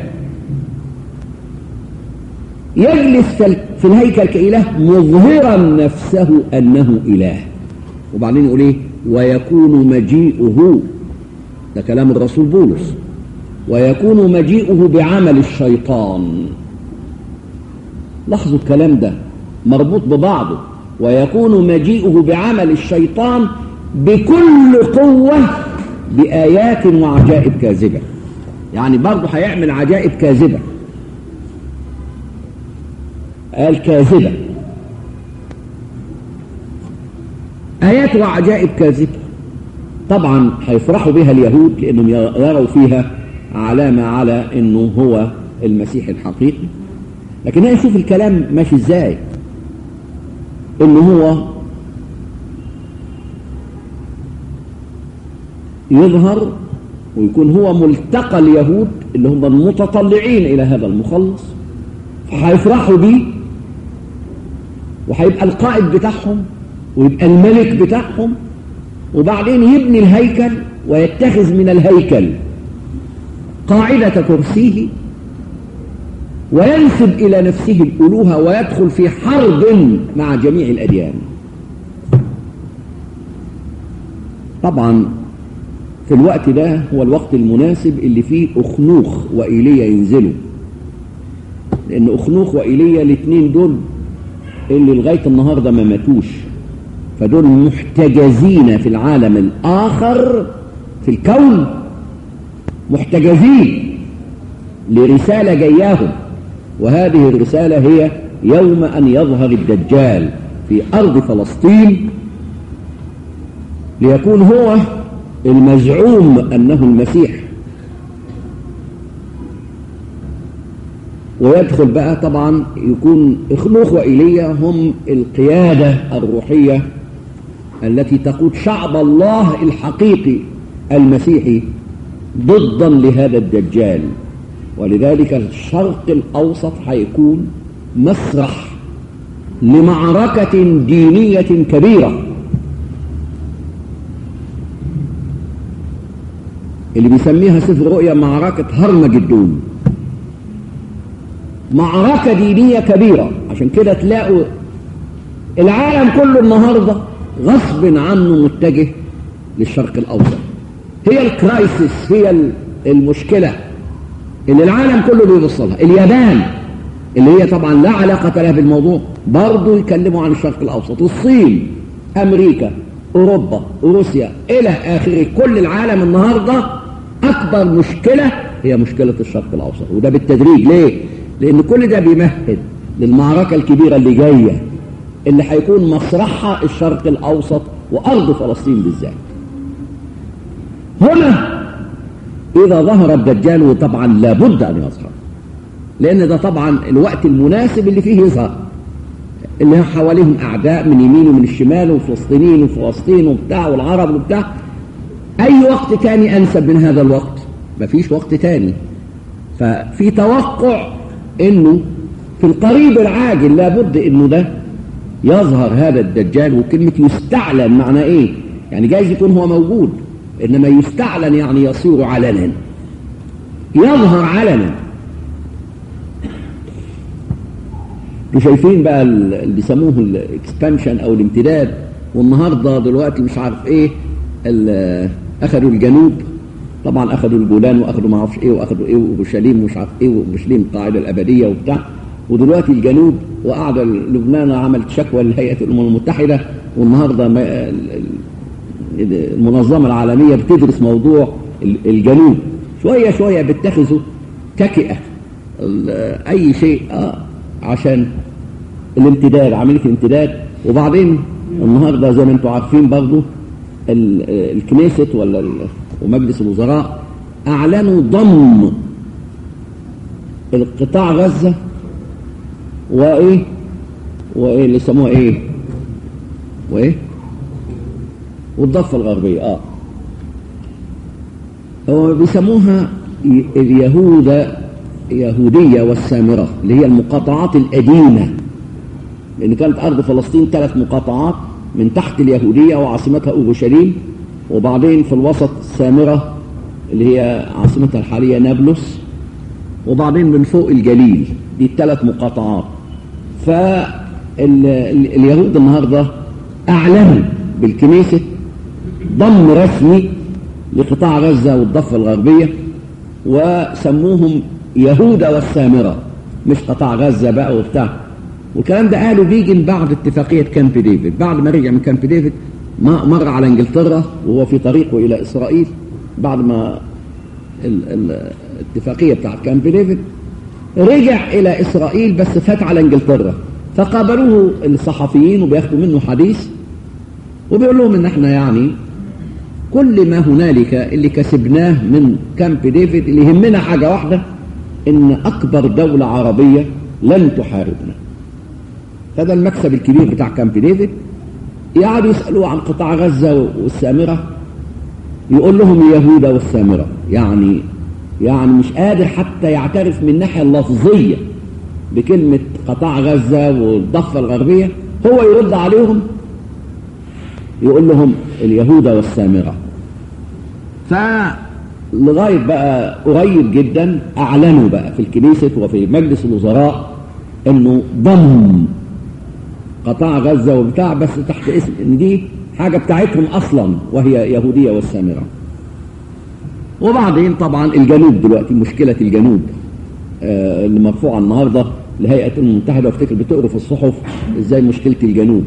يجلس في الهيكل كإله مظهرا نفسه أنه إله. وبعدين يقول إيه؟ ويكون مجيئه، ده كلام الرسول بولس، ويكون مجيئه بعمل الشيطان. لاحظوا الكلام ده مربوط ببعضه، ويكون مجيئه بعمل الشيطان بكل قوة بآيات وعجائب كاذبة، يعني برضه هيعمل عجائب كاذبة، قال كاذبة، آيات وعجائب كاذبة. طبعا هيفرحوا بها اليهود لأنهم يروا فيها علامة على أنه هو المسيح الحقيقي. لكن هي شوف الكلام ماشي ازاي، أنه هو يظهر ويكون هو ملتقى اليهود اللي هم المتطلعين إلى هذا المخلص، فهيفرحوا بيه، وهيبقى القائد بتاعهم ويبقى الملك بتاعهم، وبعدين يبني الهيكل ويتخذ من الهيكل قاعدة كرسيه، وينسب إلى نفسه الألوهة، ويدخل في حرب مع جميع الأديان. طبعا في الوقت ده هو الوقت المناسب اللي فيه أخنوخ وإيليا ينزلوا، لأن أخنوخ وإيليا الاثنين دول اللي لغاية النهاردة ما ماتوش، فدول محتجزين في العالم الآخر في الكون محتجزين لرسالة جاياهم، وهذه الرسالة هي يوم أن يظهر الدجال في أرض فلسطين ليكون هو المزعوم أنه المسيح، ويدخل بقى طبعا يكون إخنوخ وإيليا هم القيادة الروحية التي تقود شعب الله الحقيقي المسيحي ضدا لهذا الدجال. ولذلك الشرق الأوسط هيكون مسرح لمعركة دينية كبيرة اللي بيسميها سفر رؤيا معركة هرمجدون، معركة دينية كبيرة. عشان كده تلاقوا العالم كله النهاردة غصب عنه متجه للشرق الأوسط. هي الكرايسيس، هي المشكلة اللي العالم كله بيبص لها. اليابان اللي هي طبعا لا علاقة لها بالموضوع برضو يكلموا عن الشرق الأوسط، الصين، أمريكا، أوروبا، روسيا إلى آخره. كل العالم النهاردة أكبر مشكلة هي مشكلة الشرق الأوسط، وده بالتدريج. ليه؟ لأن كل ده بيمهد للمعركة الكبيرة اللي جاية اللي هيكون مسرحها الشرق الأوسط وأرض فلسطين بالذات. هنا إذا ظهر الدجال، وطبعا لابد أن يظهر، لأن ده طبعا الوقت المناسب اللي فيه يظهر، اللي حواليهم أعداء من يمين ومن الشمال وفلسطينيين وفلسطين وبتاع والعرب وبتاع. أي وقت تاني أنسب من هذا الوقت؟ مفيش وقت تاني. ففي توقع إنه في القريب العاجل لابد إنه ده يظهر هذا الدجال. وكلمة يستعلن معنى إيه؟ يعني جايز يكون هو موجود، إنما يستعلن يعني يصير علنا، يظهر علنا. شايفين بقى اللي بيسموه الاكسبانشن او الامتداد. والنهارده دلوقتي مش عارف ايه، اخذوا الجنوب، طبعا اخذوا الجولان واخذوا ما اعرفش ايه واخذوا ايه واورشليم ومش عارف ايه، واورشليم القاعده الابديه وبتاع. ودلوقتي الجنوب، وقعد لبنان عملت شكوى لهيئه الامم المتحده، والنهارده المنظمه العالميه بتدرس موضوع الجنوب. شويه شويه بيتخذوا تكئه اي شيء عشان الامتداد، عمليه الامتداد. وبعدين النهارده زي ما انتم عارفين برضو الكنيست ومجلس الوزراء اعلنوا ضم القطاع غزه وايه اللي يسموها ايه والضفه الغربيه. هو بيسموها يهودية والسامرة، اللي هي المقاطعات القديمة، لأن كانت أرض فلسطين 3 مقاطعات، من تحت اليهودية وعاصمتها أورشليم، وبعدين في الوسط السامرة اللي هي عاصمتها الحالية نابلس، وبعدين من فوق الجليل. دي 3 مقاطعات. فاليهود النهاردة أعلنوا بالكنيسة ضم رسمي لقطاع غزة والضفة الغربية، وسموهم يهودا والسامرة، مش قطاع غزة بقى وبتاع. والكلام ده قالوا بيجي بعد اتفاقية كامب ديفيد. بعد ما رجع من كامب ديفيد مر على انجلترا وهو في طريقه الى اسرائيل، بعد ما الاتفاقية بتاعت كامب ديفيد رجع الى اسرائيل، بس فات على انجلترا. فقابلوه الصحفيين وبياخدوا منه حديث، وبيقول لهم ان احنا يعني كل ما هنالك اللي كسبناه من كامب ديفيد اللي يهمنا حاجة واحدة، ان اكبر دولة عربية لن تحاربنا. هذا المكسب الكبير بتاع كامب ديفيد. يقعدوا يسألوه عن قطاع غزة والسامرة، يقول لهم يهودا والسامرة. يعني مش قادر حتى يعترف من الناحية اللفظية بكلمة قطاع غزة والضفة الغربية. هو يرد عليهم يقول لهم اليهودا والسامرة. فلغاية بقى قريب جدا أعلنوا بقى في الكنيسة وفي مجلس الوزراء إنه ضم قطاع غزة وبتاع، بس تحت اسم إن دي حاجة بتاعتهم أصلا، وهي يهودية والسامرة. وبعدين طبعا الجنوب دلوقتي، مشكلة الجنوب اللي مرفوعة النهاردة لهيئة الأمم المتحدة، وافتكر بتقروا في الصحف إزاي مشكلة الجنوب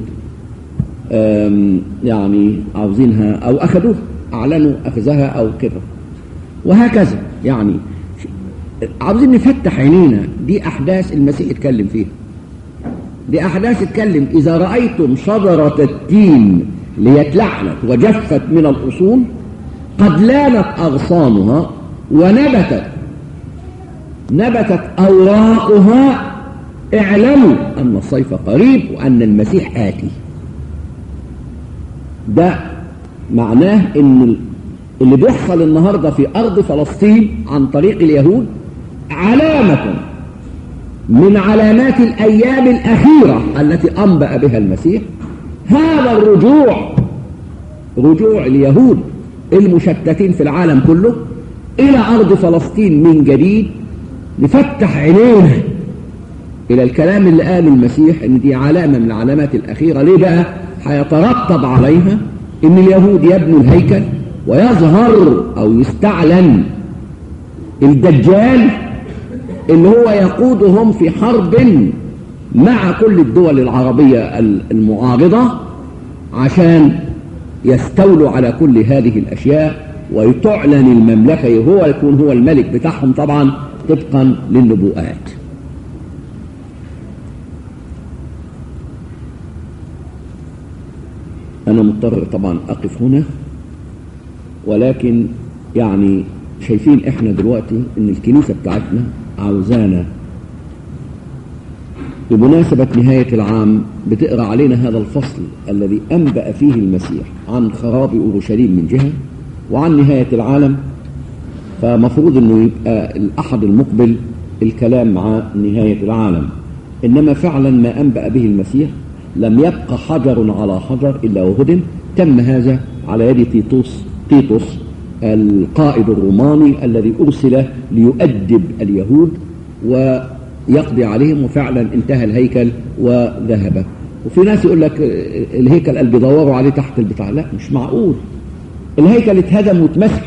يعني عاوزينها أو أخذوها، أعلنوا أخذها أو كده، وهكذا. يعني عاوزين نفتح عينينا. دي أحداث المسيح اتكلم فيها، دي أحداث اتكلم إذا رأيتم شجرة التين ليتلعنت وجفت من الأصول قد لانت أغصانها ونبتت أوراقها اعلموا أن الصيف قريب وأن المسيح آتي. ده معناه أن اللي بيحصل النهاردة في أرض فلسطين عن طريق اليهود علامة من علامات الأيام الأخيرة التي أنبأ بها المسيح. هذا رجوع اليهود المشتتين في العالم كله إلى أرض فلسطين من جديد. نفتح عينينا إلى الكلام اللي قاله المسيح إن دي علامة من العلامات الأخيرة. ليه بقى؟ هيترتب عليها إن اليهود يبنوا الهيكل ويظهر أو يستعلن الدجال اللي هو يقودهم في حرب مع كل الدول العربية المعارضة عشان يستولوا على كل هذه الأشياء ويتعلن المملكة، هو يكون هو الملك بتاعهم طبعا طبقا للنبوءات. أنا مضطر طبعا أقف هنا، ولكن يعني شايفين إحنا دلوقتي إن الكنيسة بتاعتنا عاوزانا بمناسبة نهاية العام بتقرأ علينا هذا الفصل الذي أنبأ فيه المسيح عن خراب أورشليم من جهة وعن نهاية العالم. فمفروض أنه يبقى الأحد المقبل الكلام مع نهاية العالم. إنما فعلا ما أنبأ به المسيح لم يبقى حجر على حجر إلا وهدم. تم هذا على يد تيتوس القائد الروماني الذي أرسل ليؤدب اليهود ويقضي عليهم، وفعلا انتهى الهيكل وذهب. وفي ناس يقول لك الهيكل اللي بيدوروا عليه تحت البتاع. لا، مش معقول. الهيكل اتهدم واتمسح.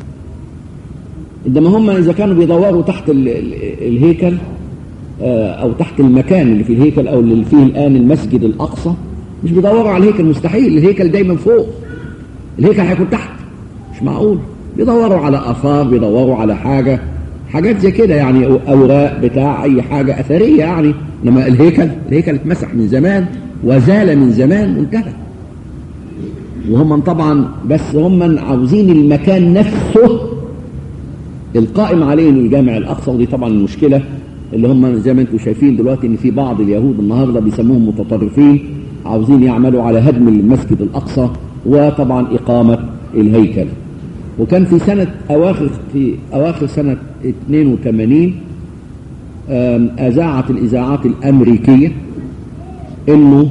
إنما هم إذا كانوا بيدوروا تحت الهيكل أو تحت المكان اللي في الهيكل أو اللي فيه الآن المسجد الأقصى، مش بيدوروا على الهيكل. مستحيل، الهيكل دايما فوق، الهيكل هيكون تحت. مش معقول. بيدوروا على آثار، بيدوروا على حاجات زي كده، يعني أوراق بتاع أي حاجة أثرية يعني. إنما الهيكل اتمسح من زمان وزال من زمان وانتهى. وهم طبعا بس هم عاوزين المكان نفسه القائم عليه الجامع الأقصى. ودي طبعا المشكلة اللي هم زي ما انتم شايفين دلوقتي ان في بعض اليهود النهارده بيسموهم متطرفين عاوزين يعملوا على هدم المسجد الأقصى وطبعا إقامة الهيكل. وكان في أواخر سنة 82 أذاعت الإذاعات الأمريكية إنه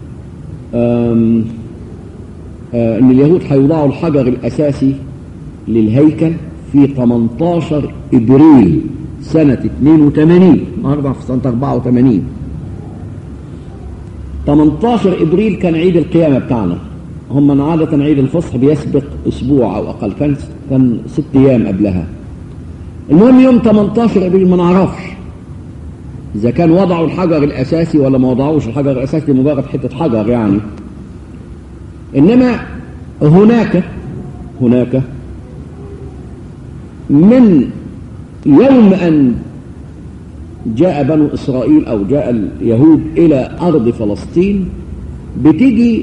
إن اليهود هيوضعوا الحجر الأساسي للهيكل في 18 إبريل سنة 82. النهارده في سنة 84. 18 إبريل كان عيد القيامة بتاعنا. هم عادة عيد الفصح بيسبق أسبوع أو أقل، كان 6 أيام قبلها. المهم يوم 18 إبريل ما نعرفش إذا كان وضعوا الحجر الأساسي ولا ما وضعوش الحجر الأساسي لمجرد حتة حجر يعني. إنما هناك من يوم أن جاء بنو إسرائيل أو جاء اليهود إلى أرض فلسطين بتيجي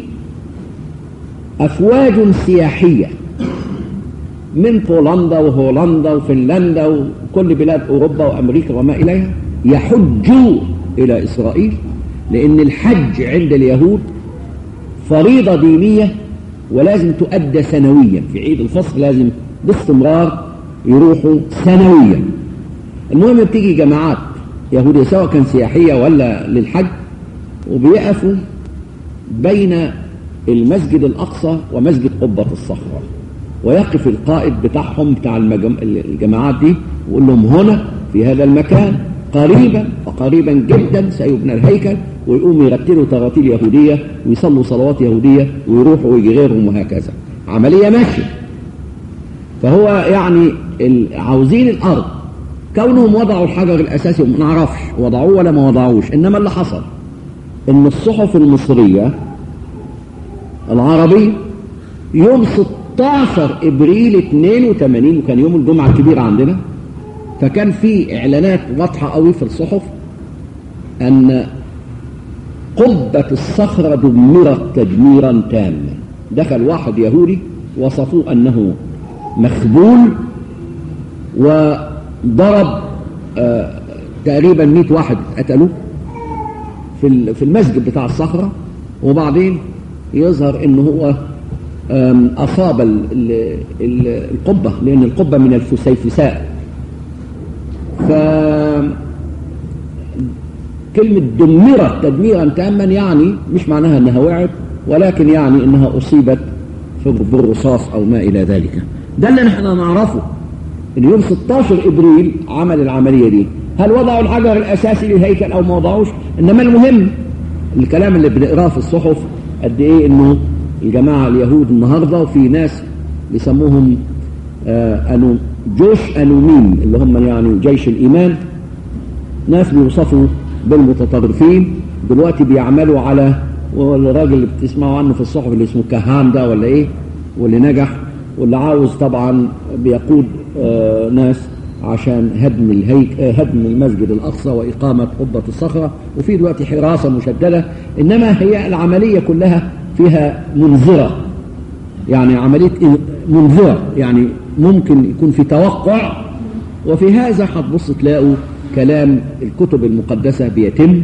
أفواج سياحية من بولندا وهولندا وفنلندا وكل بلاد أوروبا وأمريكا وما إليها يحجوا إلى إسرائيل، لأن الحج عند اليهود فريضة دينية ولازم تؤدى سنويا. في عيد الفصح لازم باستمرار يروحوا سنويا. المهم بتيجي جماعات يهودية سواء كان سياحية ولا للحج، وبيقفوا بين المسجد الأقصى ومسجد قبة الصخرة، ويقف القائد بتاعهم بتاع الجماعات دي ويقول لهم هنا في هذا المكان قريبا جدا سيبنى الهيكل، ويقوموا يرتلوا تراتيل يهودية ويصلوا صلوات يهودية ويروحوا ويجي غيرهم وهكذا. عملية ماشية. فهو يعني عاوزين الأرض. كونهم وضعوا الحجر الأساسي وما نعرفش وضعوه ولا ما وضعوش. إنما اللي حصل إن الصحف المصرية العربي يوم 16 إبريل 82 وكان يوم الجمعة الكبير عندنا فكان في إعلانات واضحة قوي في الصحف أن قبة الصخرة دمرت تدميرا تاما. دخل واحد يهودي وصفوه أنه مخبول وضرب تقريبا 100 واحد قتلوه في المسجد بتاع الصخرة، وبعدين يظهر أنه هو أصاب القبة، لأن القبة من الفسيفساء. فكلمة دمرت تدميرا تاما يعني مش معناها أنها وقعت، ولكن يعني أنها أصيبت بالرصاص أو ما إلى ذلك. ده اللي نحن نعرفه، إن يوم 16 إبريل عمل العملية دي. هل وضعوا الحجر الأساسي للهيكل أو ما وضعوش؟ إنما المهم الكلام اللي بنقراه في الصحف قد إيه إنه الجماعة اليهود النهاردة، وفي ناس بيسموهم جيش أنوميم اللي هم يعني جيش الإيمان، ناس بيوصفوا بالمتطرفين، دلوقتي بيعملوا على والراجل اللي بتسمعوا عنه في الصحف اللي اسمه كهان ده ولا إيه، واللي نجح واللي عاوز طبعا بيقود ناس عشان هدم المسجد الأقصى وإقامة قبة الصخرة، وفي دلوقتي حراسة مشددة. إنما هي العملية كلها فيها منذرة، يعني عملية منذرة، يعني ممكن يكون في توقع. وفي هذا هتبص تلاقوا كلام الكتب المقدسة بيتم.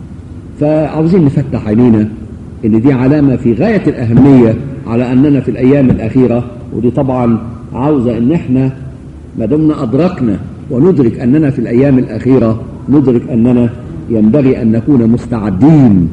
فعاوزين نفتح عينينا إن دي علامة في غاية الأهمية على أننا في الأيام الأخيرة، ودي طبعا عاوزة إن احنا ما دمنا أدركنا وندرك أننا في الأيام الأخيرة، ندرك أننا ينبغي أن نكون مستعدين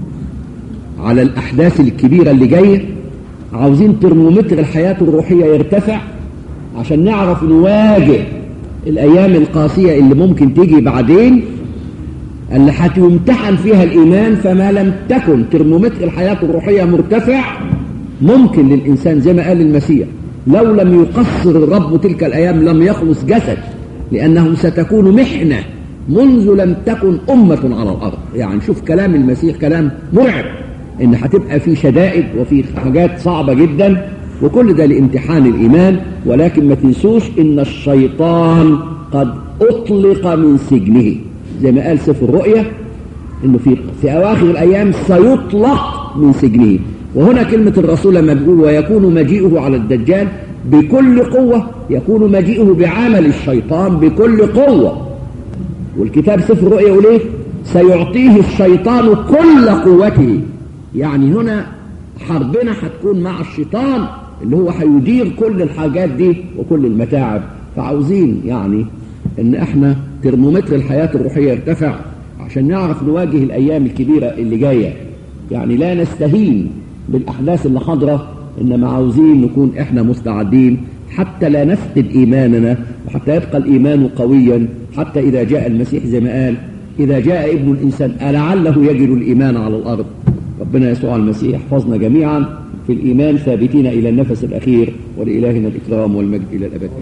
على الأحداث الكبيرة اللي جاية. عاوزين ترمومتر الحياة الروحية يرتفع عشان نعرف نواجه الأيام القاسية اللي ممكن تيجي بعدين، اللي هتمتحن فيها الإيمان. فما لم تكن ترمومتر الحياة الروحية مرتفع، ممكن للإنسان زي ما قال المسيح لو لم يقصر الرب تلك الأيام لم يخلص جسد، لأنه ستكون محنة منذ لم تكن أمة على الأرض. يعني شوف كلام المسيح كلام مرعب، إن هتبقى في شدائد وفي حاجات صعبة جدا، وكل ده لامتحان الإيمان. ولكن ما تنسوش إن الشيطان قد أطلق من سجنه، زي ما قال سفر الرؤيا إنه في أواخر الأيام سيطلق من سجنه. وهنا كلمة الرسول لما بيقول ويكون مجيئه على الدجال بكل قوة، يكون مجيئه بعمل الشيطان بكل قوة. والكتاب سفر الرؤيا يقول ايه؟ سيعطيه الشيطان كل قوته. يعني هنا حربنا هتكون مع الشيطان اللي هو هيدير كل الحاجات دي وكل المتاعب. فعاوزين يعني ان احنا ترمومتر الحياة الروحية يرتفع عشان نعرف نواجه الايام الكبيرة اللي جاية. يعني لا نستهين بالأحداث اللي حاضرة، إنما عاوزين نكون إحنا مستعدين حتى لا نفقد إيماننا، وحتى يبقى الإيمان قويا حتى إذا جاء المسيح زي ما قال إذا جاء ابن الإنسان ألعله يجد الإيمان على الأرض. ربنا يسوع المسيح يحفظنا جميعا في الإيمان ثابتين إلى النفس الأخير، ولإلهنا الإكرام والمجد إلى الأبد.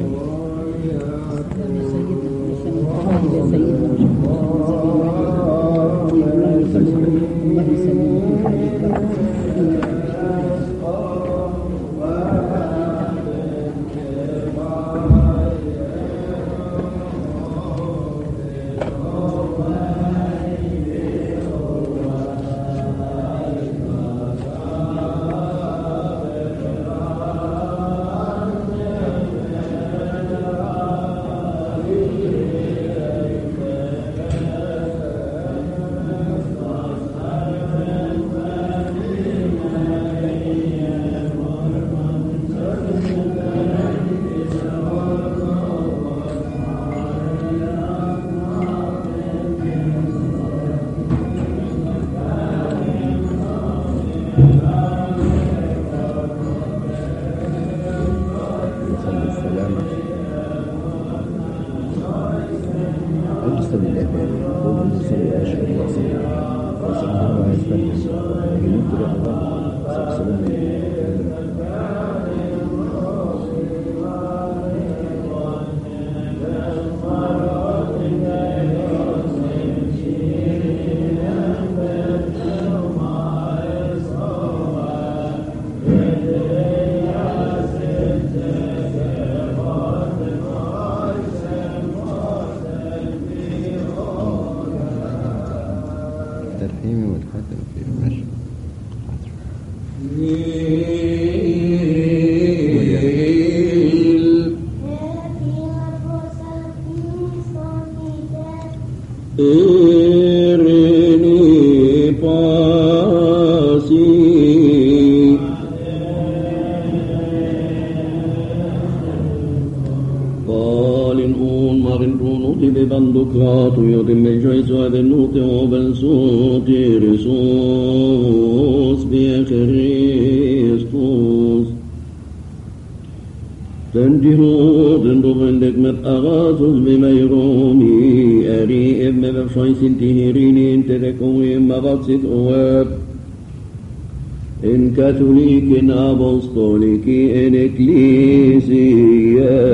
in katholiken apostoliken en ecclesia.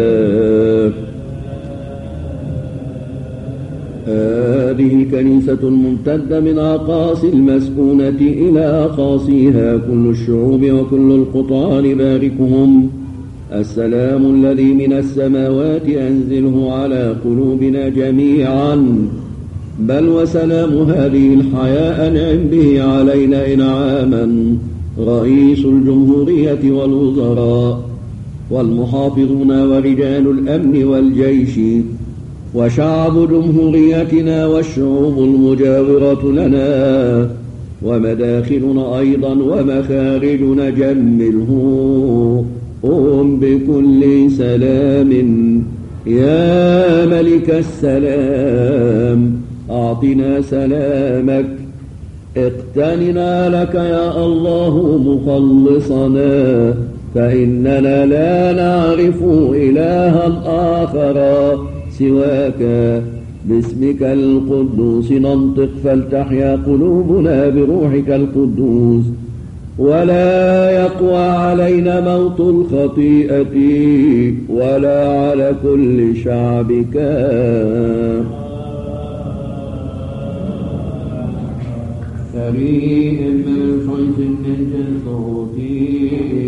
هذه الكنيسة الممتدة من أقاصي المسكونة إلى أقاصيها كل الشعوب وكل القطار باركهم. السلام الذي من السماوات أنزله على قلوبنا جميعا، بل وسلام هذه الحياة أنعم به علينا إنعاما. رئيس الجمهورية والوزراء والمحافظون ورجال الأمن والجيش وشعب جمهوريتنا والشعوب المجاورة لنا ومداخلنا أيضا ومخارجنا جمله بكل سلام. يا ملك السلام أعطنا سلامك، اقتننا لك يا الله مخلصنا، فإننا لا نعرف إلها آخر سواك. باسمك القدوس ننطق فلتحيا قلوبنا بروحك القدوس، ولا يقوى علينا موت الخطيئة ولا على كل شعبك. فريق من الحيث من صوتي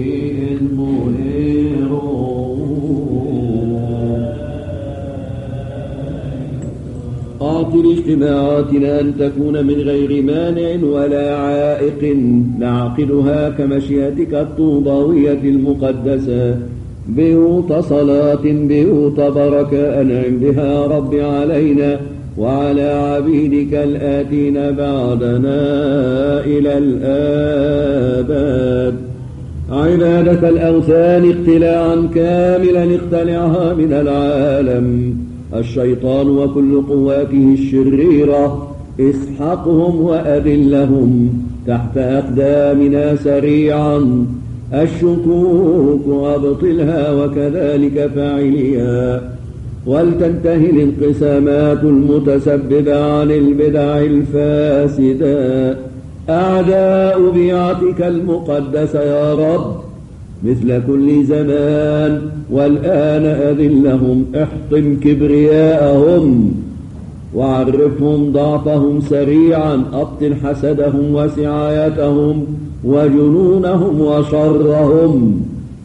أعط لاجتماعاتنا أن تكون من غير مانع ولا عائق، نعقدها كمشيئتك الطوباوية المقدسة بيوت صلاة بيوت بركة. أنعم بها يا رب علينا وعلى عبيدك الآتين بعدنا إلى الآباد. عبادة الأوثان اقتلاعا كاملا اقتلعها من العالم. الشيطان وكل قواته الشريرة اسحقهم وأذلهم تحت أقدامنا سريعا. الشكوك وابطلها وكذلك فاعليها، ولتنتهي الانقسامات المتسببة عن البدع الفاسدة. أعداء بيعتك المقدسة يا رب مثل كل زمان، والآن أذلهم، احطم كبرياءهم وعرفهم ضعفهم سريعا. أبطل حسدهم وسعايتهم وجنونهم وشرهم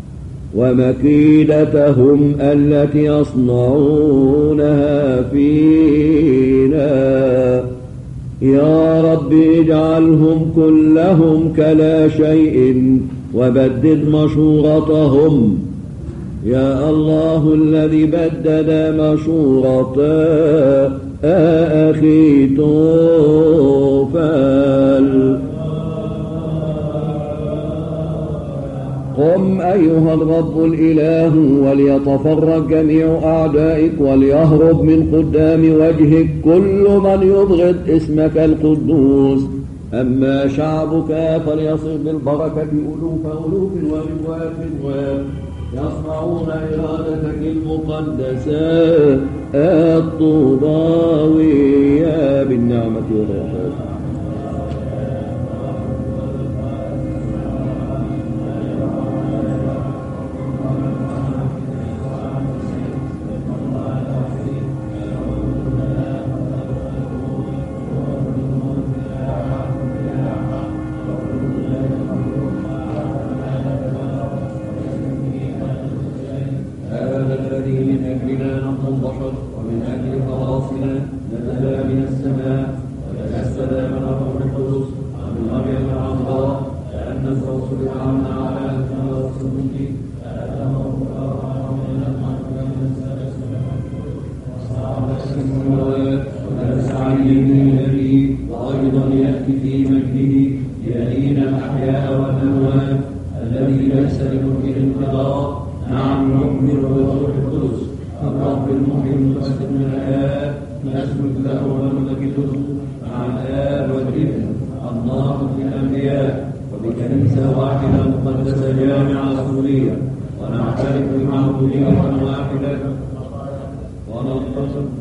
ومكيدتهم التي يصنعونها فينا. يا رب اجعلهم كلهم كلا شيء وبدد مشورتهم. يا الله الذي بدد مشورة أخي توفل، قم أيها الرب الإله وليتفرق جميع أعدائك وليهرب من قدام وجهك كل من يبغض اسمك القدوس. أما شعبك فليصل بالبركة ألوف ألوف ورواف رواف يصنعون إرادتك المقدسة الطوباوية بالنعمة والرحمة. ومن أجل خلاصنا نزل من السماء وتجسد وفرعون على رسوله الذي وأيضا يأتي في مجده يأتين الأحياء والأموات الذي ليس لملك الانقضاء. نعم نؤمن بالروح القدس الرب المحيي المتوسط من الآب نسجد له ونمجده مع الآب والابن الناطق بالأنبياء وبكنيسة واحدة مقدسة جامعة رسولية ونعترف بمعمودية واحدة ونتصل